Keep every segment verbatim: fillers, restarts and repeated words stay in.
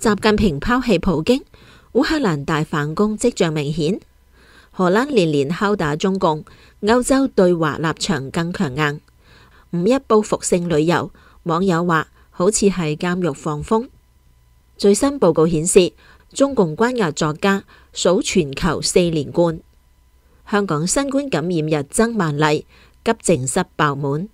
習近平拋棄普京，烏克蘭大反攻跡象明顯。荷蘭連連敲打中共，歐洲對華立場更強硬。五一報復性旅遊，網友話好似係監獄放風。最新報告顯示，中共關押作家數全球四連冠。香港新冠感染日增萬例，急症室爆滿。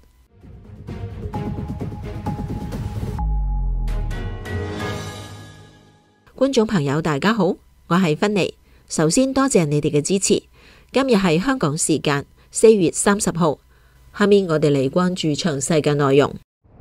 觀眾朋友大家好，我係芬妮。首先多謝你哋嘅支持。今日係香港時間四月三十號，下面我哋嚟關注詳細嘅內容。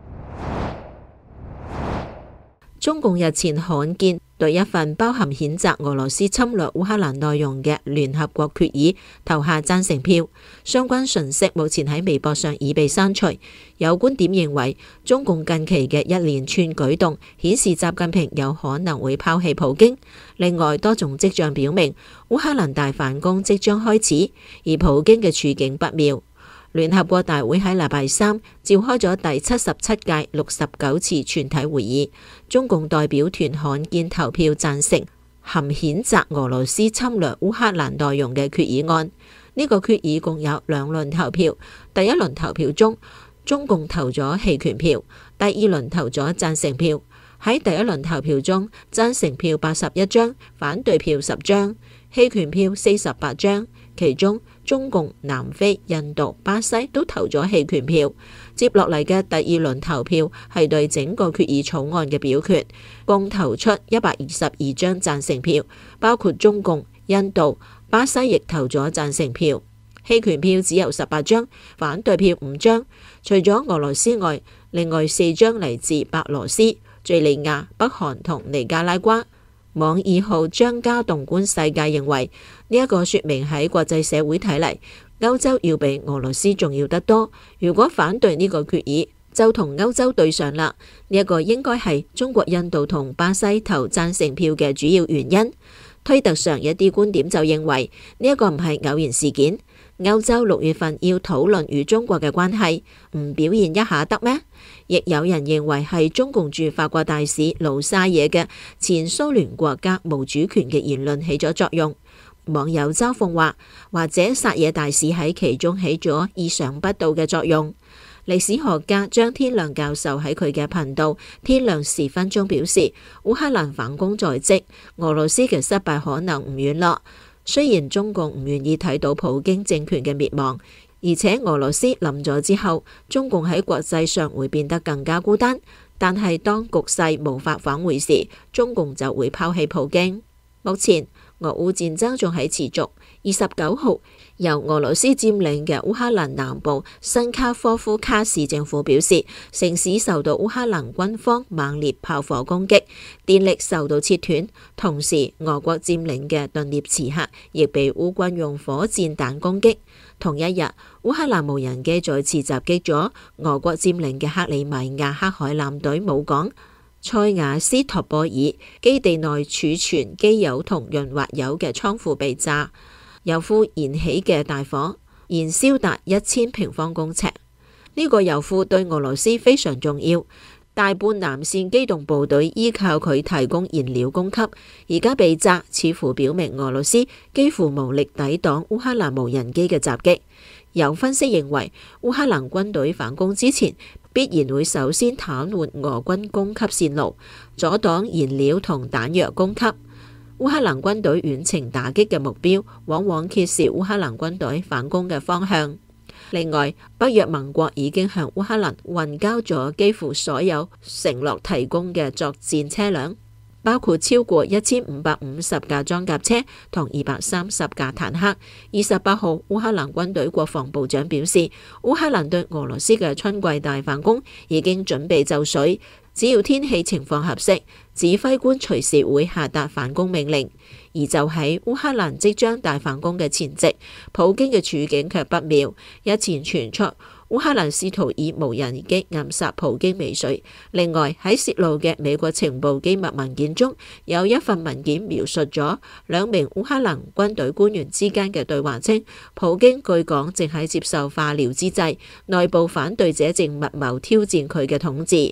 中共日前罕見對一份包含譴責俄羅斯侵略烏克蘭內容嘅聯合國決議投下贊成票，相關訊息目前喺微博上已被刪除。有觀點認為，中共近期嘅一連串舉動顯示習近平有可能會拋棄普京。另外，多種跡象表明烏克蘭大反攻即將開始，而普京嘅處境不妙。聯合國大會喺禮拜三召開咗第七十七屆六十九次全體會議，中共代表團罕見投票贊成含譴責俄羅斯侵略烏克蘭內容嘅決議案。呢、這個決議共有兩輪投票，第一輪投票中，中共投咗棄權票，第二輪投咗贊成票。喺第一輪投票中，贊成票八十一張，反對票十張，棄權票四十八張。其中中共、南非、印度、巴西都投咗棄權票。接落嚟嘅第二輪投票係對整個決議草案嘅表決，共投出一百二十二張贊成票，包括中共、印度、巴西亦投咗贊成票。棄權票只有十八張，反對票五張。除咗俄羅斯外，另外四張嚟自白羅斯、敘利亞、北韓同尼加拉瓜。網二號張家棟觀世界認為，呢、這、一個說明喺國際社會睇嚟，歐洲要比俄羅斯重要得多。如果反對呢個決議，就同歐洲對上啦。呢、這、一個應該係中國、印度同巴西投贊成票嘅主要原因。推特上一啲觀點就認為，呢、這、一個唔係偶然事件。歐洲六月份要討論與中國嘅關係，唔表現一下得咩？亦有人認為係中共駐法國大使盧沙野嘅前蘇聯國家無主權嘅言論起咗作用。網友嘲諷話，或者沙野大使喺其中起咗意想不到嘅作用。歷史學家張天亮教授喺佢嘅頻道天亮時分中表示，烏克蘭反攻在即，俄羅斯嘅失敗可能唔遠咯。雖然中共唔願意睇到普京政權嘅滅亡，而且俄羅斯冧咗之後，中共喺國際上會變得更加孤單，但係當局勢無法挽回時，中共就會拋棄普京。目前俄烏戰爭仲喺持續。二十九號，由俄羅斯佔領嘅烏克蘭南部新卡科夫卡市政府表示，城市受到烏克蘭軍方猛烈炮火攻擊，電力受到切斷。同時，俄國佔領嘅頓涅茨克亦被烏軍用火箭彈攻擊。同一日，烏克蘭無人機再次襲擊咗俄國佔領嘅克里米亞黑海艦隊母港塞瓦斯托波爾，基地內儲存機油同潤滑油嘅倉庫被炸，油庫燃起嘅大火，燃燒達一千平方公尺。呢、這個油庫對俄羅斯非常重要，大半南線機動部隊依靠佢提供燃料供給。而家被炸，似乎表明俄羅斯幾乎無力抵擋烏克蘭無人機嘅襲擊。有分析認為，烏克蘭軍隊反攻之前，必然會首先癱瘓俄軍供給線路，阻擋燃料同彈藥供給。烏克蘭軍隊遠程打擊嘅目標，往往揭示烏克蘭軍隊反攻嘅方向。另外，北約盟國已經向烏克蘭運交咗幾乎所有承諾提供嘅作戰車輛，包括超過一千五百五十架裝甲車同二百三十架坦克。二十八號，烏克蘭軍隊國防部長表示，烏克蘭對俄羅斯嘅春季大反攻已經準備就緒，只要天氣情況合適，指揮官隨時會下達反攻命令。而就喺烏克蘭即將大反攻嘅前夕，普京嘅處境卻不妙。日前傳出烏克蘭試圖以無人機暗殺普京未遂。另外，喺洩露嘅美國情報機密文件中，有一份文件描述咗兩名烏克蘭軍隊官員之間嘅對話，稱普京據講正喺接受化療之際，內部反對者正密謀挑戰佢嘅統治。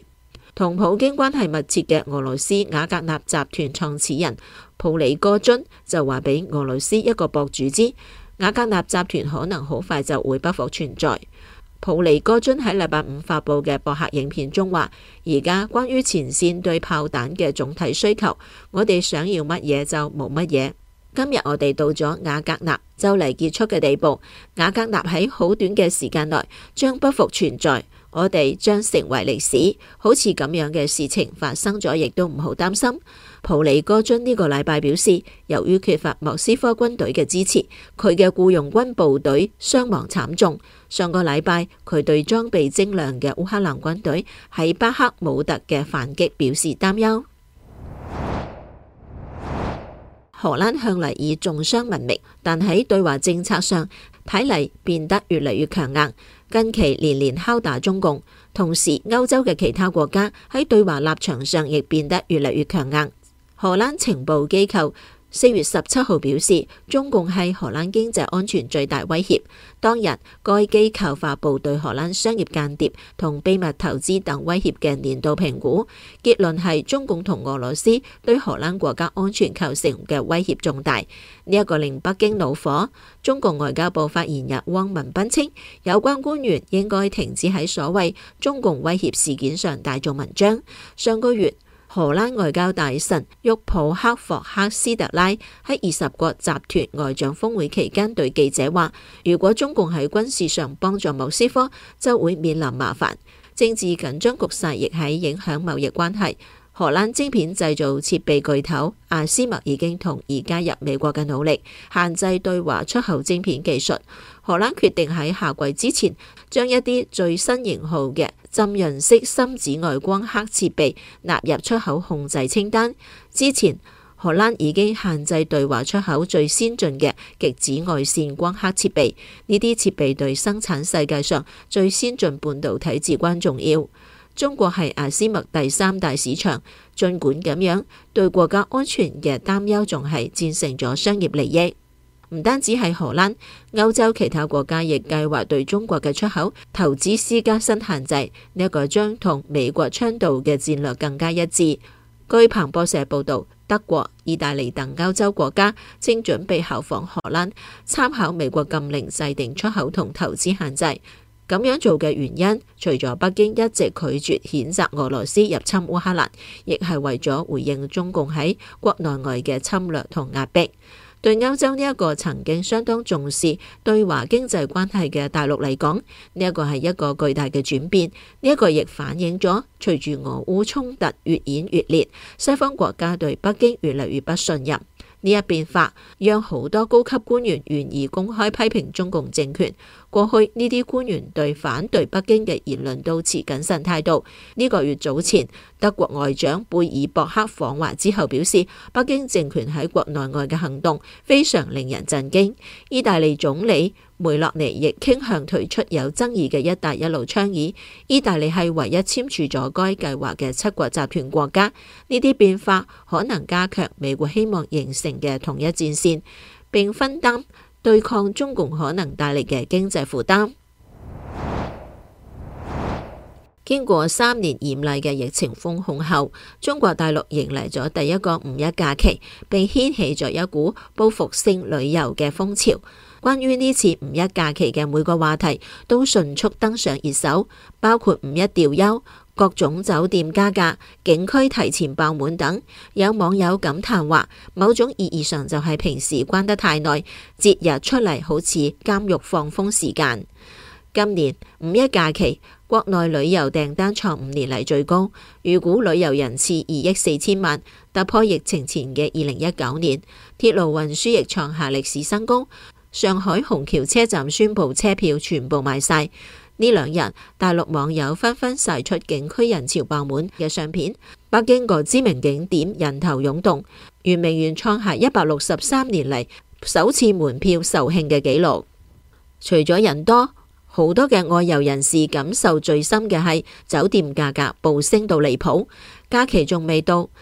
同普京關係密切嘅俄羅斯瓦格納集團創始人普里戈津就話俾俄羅斯一個博主知，瓦格納集團可能好快就會不復存在。普里戈津喺禮拜五發布嘅博客影片中話，而家關於前線對炮彈嘅總體需求，我哋想要乜嘢就冇乜嘢。今日我哋到咗瓦格納就嚟結束嘅地步，瓦格納喺好短嘅時間內將不復存在，我哋將成為歷史。好似咁樣嘅事情發生咗，亦都唔好擔心。普里戈津呢個禮拜表示，由於缺乏莫斯科軍隊嘅支持，佢嘅僱傭軍部隊傷亡慘重。上個禮拜，佢對裝備精良嘅烏克蘭軍隊喺巴克姆特嘅反擊表示擔憂。荷蘭向嚟以重商聞名，但喺對華政策上睇嚟變得越嚟越強硬，近期連連敲打中共。同時，歐洲嘅其他國家喺對華立場上亦變得越嚟越強硬。荷蘭情報機構四月十七號表示，中共係荷蘭經濟安全最大威脅。當日，該機構發布對荷蘭商業間諜同秘密投資等威脅嘅年度評估，結論係中共同俄羅斯對荷蘭國家安全構成嘅威脅重大。呢、這、一個令北京惱火。中共外交部發言人汪文斌稱，有關官員應該停止喺所謂中共威脅事件上大做文章。上個月，荷蘭外交大臣沃普克霍克斯特拉喺二十國集團外長峰會期間對記者話，如果中共喺軍事上幫助莫斯科，就會面臨麻煩。政治緊張局勢亦喺影響貿易關係。荷蘭晶片製造設備巨頭阿斯麥已經同意加入美國嘅努力，限制對華出口晶片技術。荷蘭決定喺夏季之前將一啲最新型號嘅浸潤式深紫外光刻設備納入出口控制清單。之前，荷蘭已經限制對華出口最先進嘅極紫外線光刻設備。呢啲設備對生產世界上最先進半導體至關重要。中國係阿斯麥第三大市場，儘管咁樣，對國家安全嘅擔憂仲係戰勝咗商業利益。唔單止係荷蘭，歐洲其他國家亦計劃對中國嘅出口投資施加新限制，呢、這、一個將同美國倡導嘅戰略更加一致。據彭博社報導，德國、意大利等歐洲國家正準備效仿荷蘭，參考美國禁令制定出口同投資限制。咁樣做嘅原因，除咗北京一直拒絕譴責俄羅斯入侵烏克蘭，亦係為咗回應中共喺國內外嘅侵略同壓迫。對歐洲呢一個曾經相當重視對華經濟關係嘅大陸嚟講，呢一個係一個巨大嘅轉變。呢一個亦反映咗隨住俄烏衝突越演越烈，西方國家對北京越嚟越不信任。呢一變化讓好多高級官員願意公開批評中共政權。過去呢啲官員對反對北京嘅言論都持謹慎態度。呢個月早前，德國外長貝爾博克訪華之後表示，北京政權喺國內外嘅行動非常令人震驚。意大利總理梅洛尼亦傾向退出有爭議嘅一帶一路倡議。意大利係唯一簽署咗該計劃嘅七國集團國家。呢啲變化可能加強美國希望形成嘅統一戰線，並分擔對抗中共可能帶嚟嘅經濟負擔。經過三年嚴厲嘅疫情封控後，中國大陸迎嚟咗第一個五一假期，並掀起咗一股報復性旅遊嘅風潮。關於呢次五一假期嘅每個話題都迅速登上熱搜，包括五一調休、各種酒店加價、景區提前爆滿等。有網友感嘆話，某種意義上就係平時關得太耐，節日出嚟好似監獄放風時間。今年五一假期，國內旅遊訂單創五年嚟最高，預估旅遊人次二億四千萬，突破疫情前嘅二零一九年。鐵路運輸亦創下歷史新高。上海虹橋車站宣布車票全部賣晒。呢兩日，大陸網友紛紛晒出景區人潮爆滿嘅相片。北京個知名景點人頭湧動，圓明園創下一百六十三年嚟首次門票售罄嘅紀錄。除咗人多，好多嘅外遊人士感受最深嘅係酒店價格暴升到離譜。假期仲未到，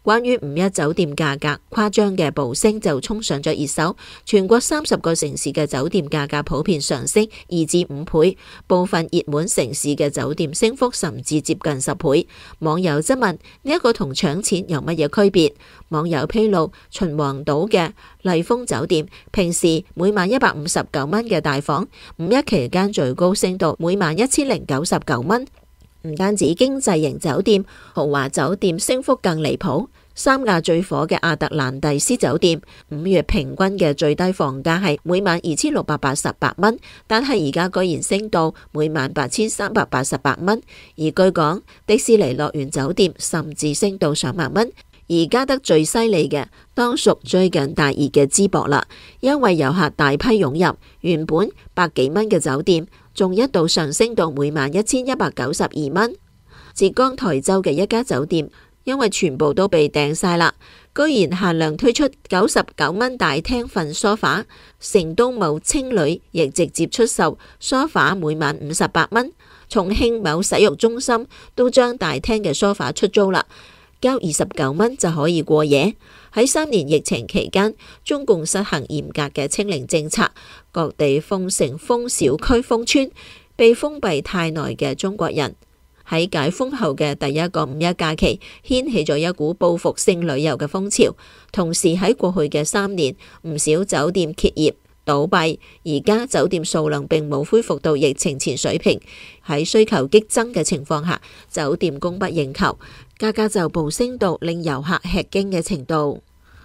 關於五一酒店價格誇張嘅暴升就衝上咗熱搜，全國三十個城市嘅酒店價格普遍上升二至五倍，部分熱門城市嘅酒店升幅甚至接近十倍。網友質問呢一個同搶錢有乜嘢區別？網友披露，秦皇島嘅麗峰酒店平時每晚一百五十九蚊嘅大房，五一期間最高升到每晚一千零九十九蚊。唔單止經濟型酒店，豪華酒店升幅更離譜。三亞最火嘅亞特蘭蒂斯酒店，五月平均嘅最低房價係每晚二千六百八十八蚊，但係而家居然升到每晚八千三百八十八蚊。而據講，迪士尼樂園酒店甚至升到上萬蚊。而加得最犀利嘅，當屬最近大熱嘅淄博啦，因為遊客大批湧入，原本百幾蚊嘅酒店，仲一度上升到每晚一千一百九十二蚊。浙江台州嘅一家酒店，因為全部都被訂晒啦，居然限量推出九十九蚊大廳瞓梳化。成都某青旅亦直接出售梳化，每晚五十八蚊。重慶某洗浴中心都將大廳嘅梳化出租啦，交二十九蚊就可以過夜。喺三年疫情期間，中共實行嚴格嘅清零政策，各地封城、封小區、封村，被封閉太耐嘅中國人喺解封後嘅第一個五一假期，掀起咗一股報復性旅遊嘅風潮。同時喺過去嘅三年，唔少酒店歇業倒閉，而家酒店數量並冇恢復到疫情前水平。喺需求激增嘅情況下，酒店供不應求，價格就暴升到令遊客吃驚嘅程度。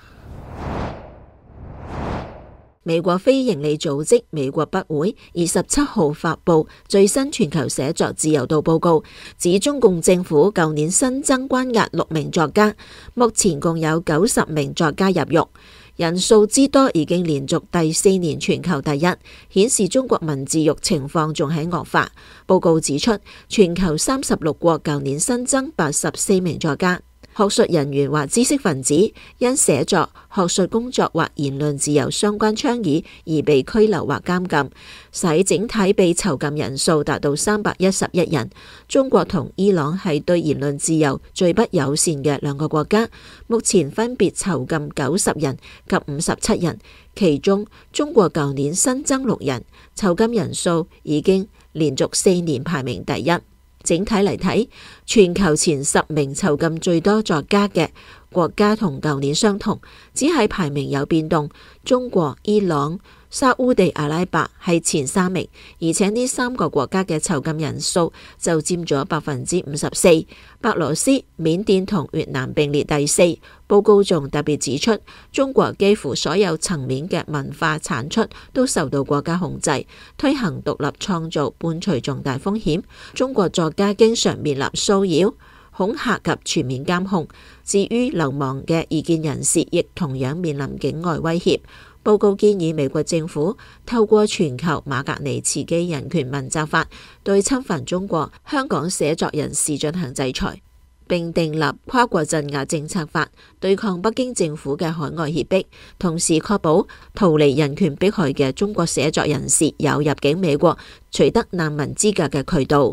美國非營利組織美國筆會二十七號發布最新全球寫作自由度報告，指中共政府舊年新增關押六名作家，目前共有九十名作家入獄，人數之多已經連續第四年全球第一，顯示中國文字獄情況仲喺惡化。報告指出，全球三十六國舊年新增八十四名作家。學術人員或知識分子因寫作、學術工作或言論自由相關倡議而被拘留或監禁，使整體被囚禁人數達到三百一十一人。中國同伊朗係對言論自由最不友善嘅兩個國家，目前分別囚禁九十人及五十七人，其中中國舊年新增六人，囚禁人數已經連續四年排名第一。整體嚟睇，全球前十名囚禁最多作家嘅國家同舊年相同，只係排名有變動。中國、伊朗、沙烏地阿拉伯係前三名，而且呢三個國家嘅囚禁人數就佔咗百分之五十四。白羅斯、緬甸同越南並列第四。報告仲特別指出，中國幾乎所有層面嘅文化產出都受到國家控制，推行獨立創造伴隨重大風險。中國作家經常面臨騷擾、恐嚇及全面監控。至於流亡嘅異見人士，亦同樣面臨境外威脅。報告建議美國政府透過全球馬格尼茨基人權問責法，對侵犯中國香港寫作人士進行制裁，並訂立跨國鎮壓政策法，對抗北京政府嘅海外脅迫，同時確保逃離人權迫害嘅中國寫作人士有入境美國取得難民資格嘅渠道。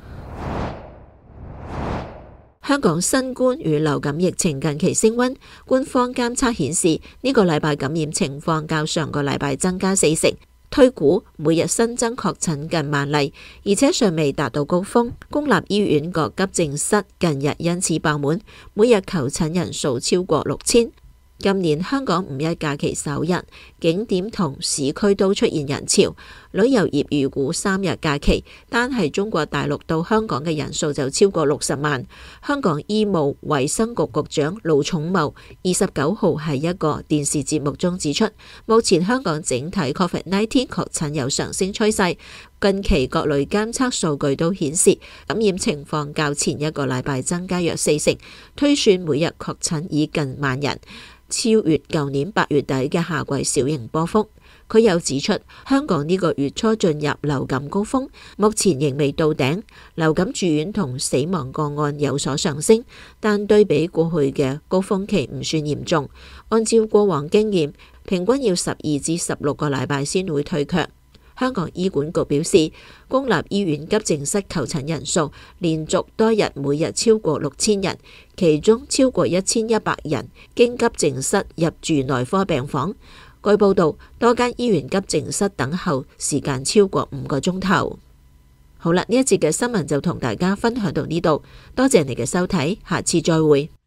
香港新冠與流感疫情近期升溫，官方監測顯示呢個禮拜感染情況較上個禮拜增加四成，推估每日新增確診近萬例，而且尚未達到高峰。公立醫院各急症室近日因此爆滿，每日求診人數超過六千。今年香港五一假期首日，景點同市區都出現人潮。旅遊業預估三日假期，單係中國大陸到香港嘅人數就超過六十萬。香港醫務衛生局局長盧寵茂二十九號喺一個電視節目中指出，目前香港整體 Covid 十九 確診有上升趨勢。近期各類監測數據都顯示感染情況較前一個禮拜增加約四成，推算每日確診已近萬人，超越舊年八月底嘅夏季小型波幅。佢又指出，香港呢個月初進入流感高峰，目前仍未到頂，流感住院同死亡個案有所上升，但對比過去嘅高峰期唔算嚴重。按照過往經驗，平均要十二至十六個禮拜先會退卻。 香港醫管局表示，公立醫院急症室求診人數連續多日每日超過六千人，其中超過一千一百人經急症室入住內科病房。據報道，多間醫院急症室等候時間超過五個鐘頭。好啦，呢一節嘅新聞就同大家分享到呢度，多謝你嘅收睇，下次再會。